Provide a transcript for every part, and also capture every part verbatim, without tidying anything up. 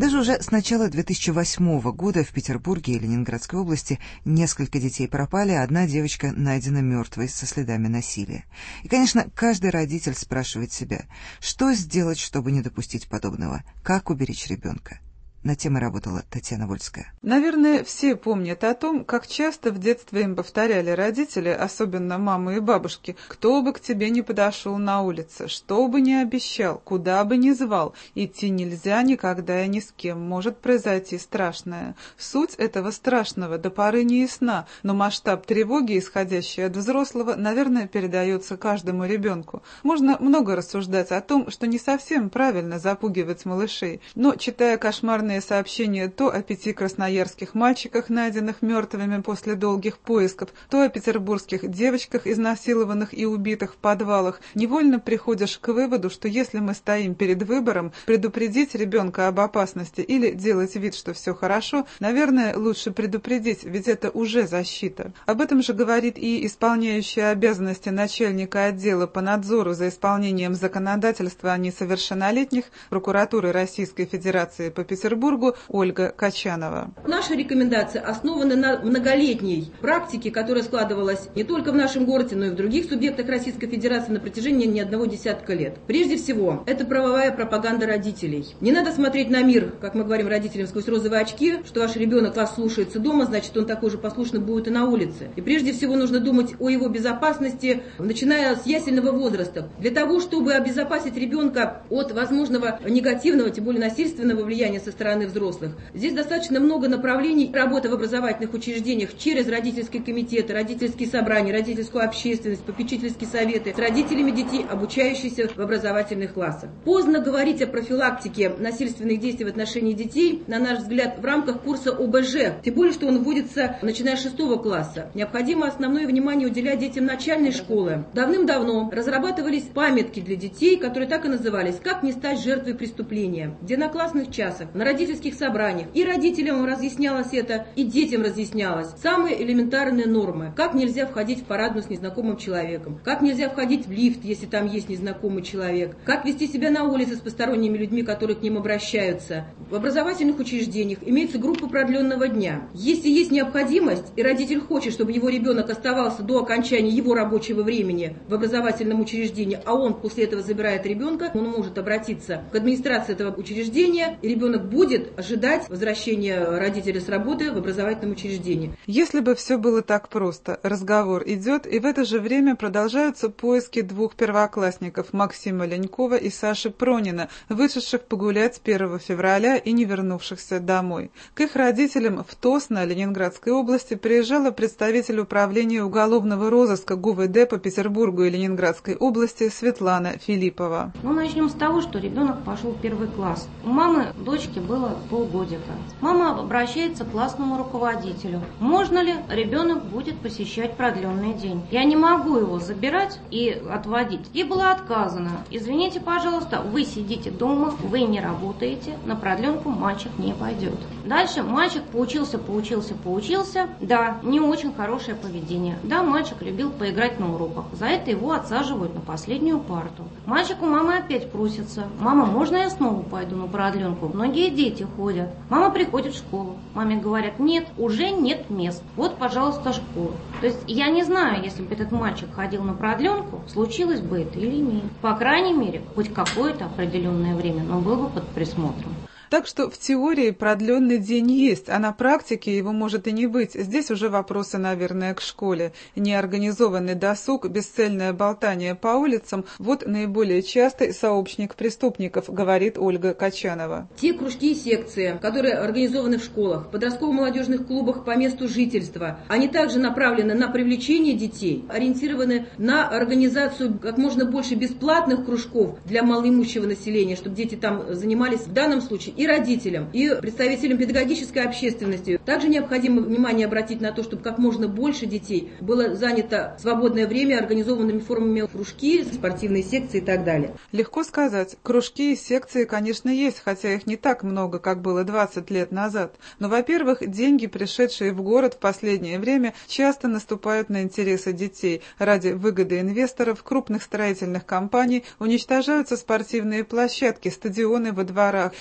Даже уже с начала две тысячи восьмого года в Петербурге и Ленинградской области несколько детей пропали, а одна девочка найдена мертвой со следами насилия. И, конечно, каждый родитель спрашивает себя, что сделать, чтобы не допустить подобного, как уберечь ребенка. Над темой работала Татьяна Вольская. Наверное, все помнят о том, как часто в детстве им повторяли родители, особенно мамы и бабушки, кто бы к тебе не подошел на улице, что бы ни обещал, куда бы ни звал, идти нельзя никогда и ни с кем, может произойти страшное. Суть этого страшного до поры не ясна, но масштаб тревоги, исходящий от взрослого, наверное, передается каждому ребенку. Можно много рассуждать о том, что не совсем правильно запугивать малышей, но, читая кошмарные сообщения то о пяти красноярских мальчиках, найденных мертвыми после долгих поисков, то о петербургских девочках, изнасилованных и убитых в подвалах, невольно приходишь к выводу, что если мы стоим перед выбором предупредить ребенка об опасности или делать вид, что все хорошо, наверное, лучше предупредить, ведь это уже защита. Об этом же говорит и исполняющая обязанности начальника отдела по надзору за исполнением законодательства о несовершеннолетних прокуратуры Российской Федерации по Петербургу Ольга Качанова. Наша рекомендация основана на многолетней практике, которая складывалась не только в нашем городе, но и в других субъектах Российской Федерации на протяжении не одного десятка лет. Прежде всего, это правовая пропаганда родителей. Не надо смотреть на мир, как мы говорим родителям, сквозь розовые очки, что ваш ребенок вас слушается дома, значит, он такой же послушный будет и на улице. И прежде всего нужно думать о его безопасности, начиная с ясельного возраста. Для того, чтобы обезопасить ребенка от возможного негативного, тем более насильственного влияния со стороны взрослых. Здесь достаточно много направлений работы в образовательных учреждениях через родительские комитеты, родительские собрания, родительскую общественность, попечительские советы с родителями детей, обучающихся в образовательных классах. Поздно говорить о профилактике насильственных действий в отношении детей, на наш взгляд, в рамках курса О Б Ж, тем более, что он вводится начиная с шестого класса. Необходимо основное внимание уделять детям начальной школы. Давным-давно разрабатывались памятки для детей, которые так и назывались «Как не стать жертвой преступления», где на классных часах, на родительских собраниях и родителям разъяснялось это, и детям разъяснялось самые элементарные нормы. Как нельзя входить в парадную с незнакомым человеком, как нельзя входить в лифт, если там есть незнакомый человек, как вести себя на улице с посторонними людьми, которые к ним обращаются. В образовательных учреждениях имеется группа продленного дня. Если есть необходимость, и родитель хочет, чтобы его ребенок оставался до окончания его рабочего времени в образовательном учреждении, а он после этого забирает ребенка, он может обратиться к администрации этого учреждения, и ребенок будет будет ожидать возвращения родителя с работы в образовательном учреждении. Если бы все было так просто, разговор идет, и в это же время продолжаются поиски двух первоклассников Максима Ленькова и Саши Пронина, вышедших погулять первого февраля и не вернувшихся домой. К их родителям в Тосно, Ленинградской области, приезжала представитель управления уголовного розыска Г У В Д по Петербургу и Ленинградской области Светлана Филиппова. Ну, начнем с того, что ребенок пошел в первый класс. У мамы, дочки, было полгодика. Мама обращается к классному руководителю. Можно ли ребенок будет посещать продленный день? Я не могу его забирать и отводить. Ей было отказано. Извините, пожалуйста, вы сидите дома, вы не работаете, на продленку мальчик не пойдет. Дальше мальчик поучился, поучился, поучился. Да, не очень хорошее поведение. Да, мальчик любил поиграть на уроках. За это его отсаживают на последнюю парту. Мальчик у мамы опять просится. Мама, можно я снова пойду на продленку? Многие дети ходят. Мама приходит в школу. Маме говорят, нет, уже нет мест. Вот, пожалуйста, школа. То есть я не знаю, если бы этот мальчик ходил на продленку, случилось бы это или нет. По крайней мере, хоть какое-то определенное время, но был бы под присмотром. Так что в теории продленный день есть, а на практике его может и не быть. Здесь уже вопросы, наверное, к школе. Неорганизованный досуг, бесцельное болтание по улицам – вот наиболее частый сообщник преступников, говорит Ольга Качанова. Те кружки и секции, которые организованы в школах, подростково-молодежных клубах по месту жительства, они также направлены на привлечение детей, ориентированы на организацию как можно больше бесплатных кружков для малоимущего населения, чтобы дети там занимались в данном случае и родителям, и представителям педагогической общественности. Также необходимо внимание обратить на то, чтобы как можно больше детей было занято свободное время организованными формами кружки, спортивные секции и так далее. Легко сказать. Кружки и секции, конечно, есть, хотя их не так много, как было двадцать лет назад. Но, во-первых, деньги, пришедшие в город в последнее время, часто наступают на интересы детей. Ради выгоды инвесторов, крупных строительных компаний уничтожаются спортивные площадки, стадионы во дворах, детские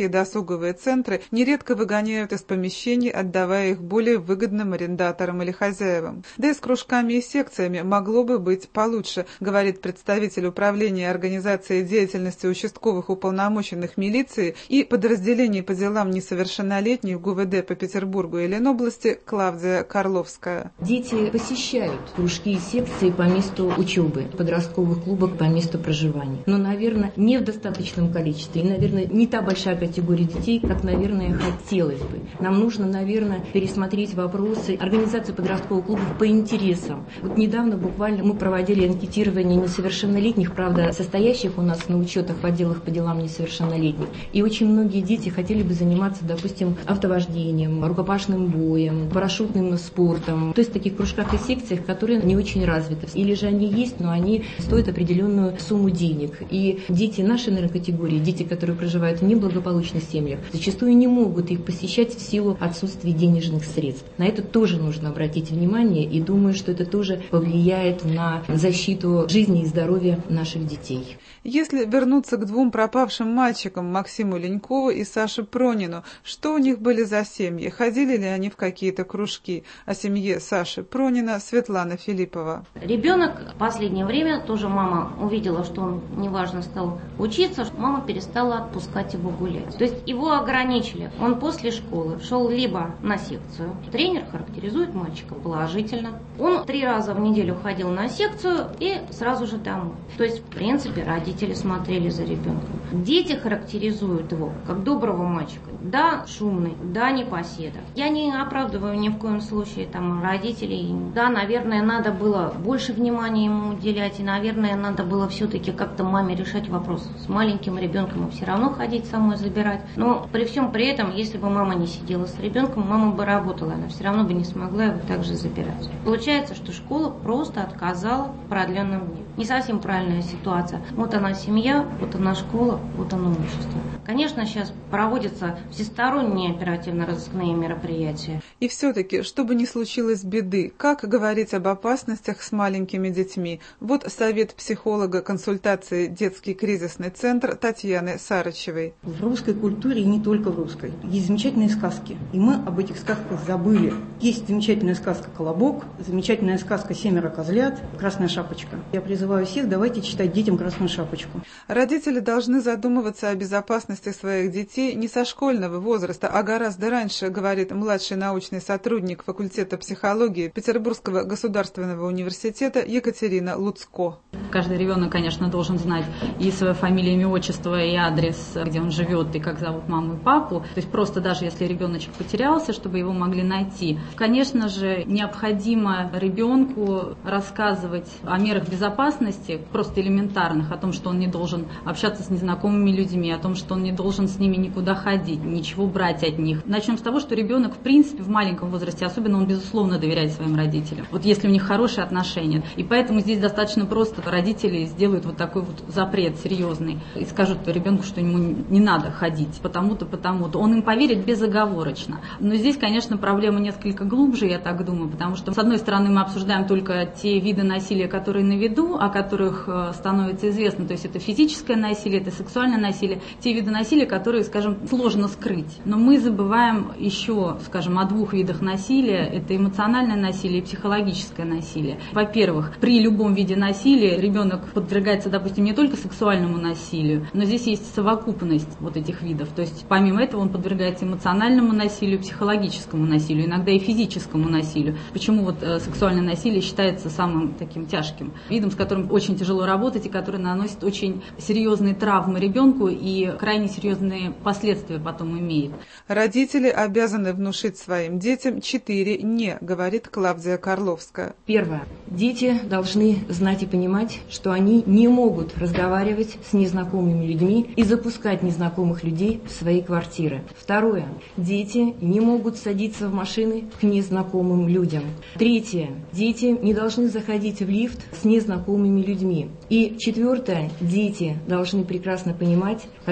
детские досуговые центры нередко выгоняют из помещений, отдавая их более выгодным арендаторам или хозяевам. Да и с кружками и секциями могло бы быть получше, говорит представитель управления организации деятельности участковых уполномоченных милиции и подразделений по делам несовершеннолетних ГУВД по Петербургу и Ленобласти Клавдия Карловская. Дети посещают кружки и секции по месту учебы, подростковых клубов по месту проживания. Но, наверное, не в достаточном количестве. И, наверное, не та большая категория детей, как, наверное, хотелось бы. Нам нужно, наверное, пересмотреть вопросы организации подростковых клубов по интересам. Вот недавно буквально мы проводили анкетирование несовершеннолетних, правда, состоящих у нас на учетах в отделах по делам несовершеннолетних. И очень многие дети хотели бы заниматься, допустим, автовождением, рукопашным боем, парашютным спортом. То есть в таких кружках и секциях, которые не очень развиты. Или же они есть, но они стоят определенную сумму денег. И дети нашей, наверное, категории, дети, которые проживают в неблагополучных семьях, зачастую не могут их посещать в силу отсутствия денежных средств. На это тоже нужно обратить внимание, и думаю, что это тоже повлияет на защиту жизни и здоровья наших детей. Если вернуться к двум пропавшим мальчикам, Максиму Ленькову и Саше Пронину, что у них были за семьи? Ходили ли они в какие-то кружки? О семье Саши Пронина Светлана Филиппова. Ребенок в последнее время, тоже мама увидела, что он неважно стал учиться, мама перестала отпускать его гулять. То есть его ограничили. Он после школы шел либо на секцию. Тренер характеризует мальчика положительно. Он три раза в неделю ходил на секцию и сразу же домой. То есть, в принципе, родители смотрели за ребенком. Дети характеризуют его как доброго мальчика. Да, шумный, да, непоседа. Я не оправдываю ни в коем случае там родителей. Да, наверное, надо было больше внимания ему уделять, и, наверное, надо было все-таки как-то маме решать вопрос с маленьким ребенком и все равно ходить самой забирать. Но при всем при этом, если бы мама не сидела с ребенком, мама бы работала, она все равно бы не смогла его также забирать. Получается, что школа просто отказала в продленном дне. Не совсем правильная ситуация. Вот она семья, вот она школа, вот оно общество. Конечно, сейчас проводятся всесторонние оперативно-розыскные мероприятия. И все-таки, чтобы не случилось беды, как говорить об опасностях с маленькими детьми? Вот совет психолога консультации «Детский кризисный центр» Татьяны Сарычевой. В русской культуре, и не только в русской, есть замечательные сказки. И мы об этих сказках забыли. Есть замечательная сказка «Колобок», замечательная сказка «Семеро козлят», «Красная шапочка». Я призываю всех, давайте читать детям «Красную шапочку». Родители должны задумываться о безопасности своих детей не со школьного возраста, а гораздо раньше, говорит младший научный сотрудник факультета психологии Петербургского государственного университета Екатерина Луцко. Каждый ребенок, конечно, должен знать и свою фамилию, имя, отчество, и адрес, где он живет, и как зовут маму и папу. То есть просто даже если ребеночек потерялся, чтобы его могли найти. Конечно же, необходимо ребенку рассказывать о мерах безопасности, просто элементарных, о том, что он не должен общаться с незнакомыми людьми, о том, что он не должен с ними никуда ходить, ничего брать от них. Начнем с того, что ребенок, в принципе, в маленьком возрасте, особенно он, безусловно, доверяет своим родителям. Вот если у них хорошие отношения. И поэтому здесь достаточно просто родители сделают вот такой вот запрет серьезный и скажут ребенку, что ему не надо ходить потому-то, потому-то. Он им поверит безоговорочно. Но здесь, конечно, проблема несколько глубже, я так думаю, потому что, с одной стороны, мы обсуждаем только те виды насилия, которые на виду, о которых становится известно. То есть это физическое насилие, это сексуальное насилие, те виды насилия, которые, скажем, сложно скрыть. Но мы забываем еще, скажем, о двух видах насилия. Это эмоциональное насилие и психологическое насилие. Во-первых, при любом виде насилия ребенок подвергается, допустим, не только сексуальному насилию, но здесь есть совокупность вот этих видов. То есть помимо этого он подвергается эмоциональному насилию, психологическому насилию, иногда и физическому насилию. Почему вот э, сексуальное насилие считается самым таким тяжким видом, с которым очень тяжело работать и который наносит очень серьезные травмы ребенку и крайне серьезные последствия потом имеет. Родители обязаны внушить своим детям четыре «не», говорит Клавдия Карловская. Первое. Дети должны знать и понимать, что они не могут разговаривать с незнакомыми людьми и запускать незнакомых людей в свои квартиры. Второе. Дети не могут садиться в машины к незнакомым людям. Третье. Дети не должны заходить в лифт с незнакомыми людьми. И четвертое. Дети должны прекрасно понимать, когда они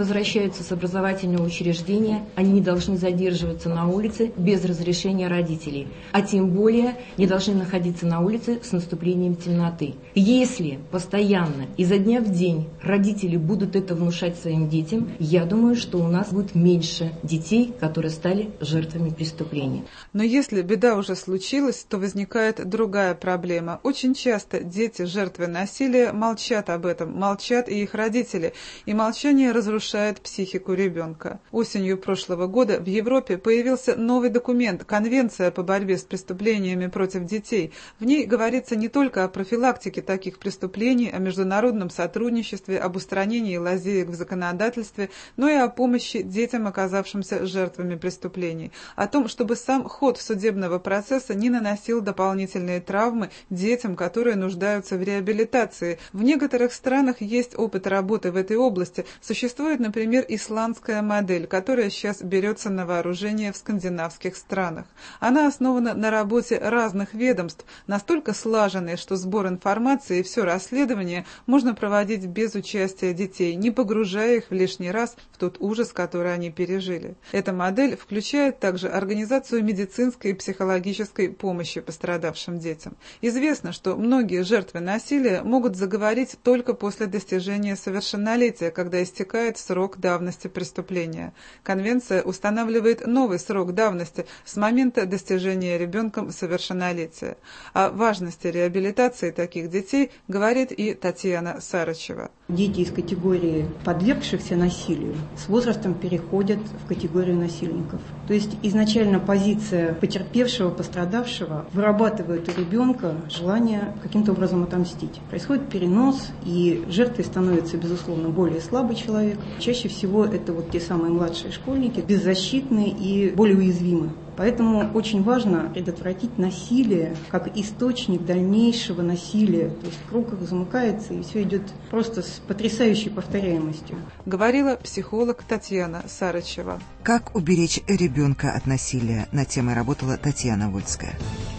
возвращаются с образовательного учреждения, они не должны задерживаться на улице без разрешения родителей, а тем более не должны находиться на улице с наступлением темноты. Если постоянно, изо дня в день родители будут это внушать своим детям, я думаю, что у нас будет меньше детей, которые стали жертвами преступления. Но если беда уже случилась, то возникает другая проблема. Очень часто дети, жертвы насилия, молчат об этом, молчат и их родители, и молчание разрушает психику ребенка. Осенью прошлого года в Европе появился новый документ – Конвенция по борьбе с преступлениями против детей. В ней говорится не только о профилактике таких преступлений, о международном сотрудничестве, об устранении лазеек в законодательстве, но и о помощи детям, оказавшимся жертвами преступлений, о том, чтобы сам ход судебного процесса не наносил дополнительные травмы детям, которые нуждаются в реабилитации. В некоторых странах есть опыт работы в этой области. Существует, например, исландская модель, которая сейчас берется на вооружение в скандинавских странах. Она основана на работе разных ведомств, настолько слаженной, что сбор информации и все расследование можно проводить без участия детей, не погружая их в лишний раз в тот ужас, который они пережили. Эта модель включает также организацию медицинской и психологической помощи пострадавшим детям. Известно, что многие жертвы насилия могут заговорить только после достижения совершеннолетия, когда истекает срок давности преступления. Конвенция устанавливает новый срок давности с момента достижения ребенком совершеннолетия. О важности реабилитации таких детей говорит и Татьяна Сарычева. Дети из категории подвергшихся насилию с возрастом переходят в категорию насильников. То есть изначально позиция потерпевшего, пострадавшего вырабатывает у ребенка желание каким-то образом отомстить. Происходит перенос, и жертвой становится, безусловно, более слабый человек. Чаще всего это вот те самые младшие школьники, беззащитные и более уязвимы. Поэтому очень важно предотвратить насилие как источник дальнейшего насилия. То есть круг замыкается, и все идет просто с потрясающей повторяемостью. Говорила психолог Татьяна Сарычева. Как уберечь ребенка от насилия? Над темой работала Татьяна Вольская.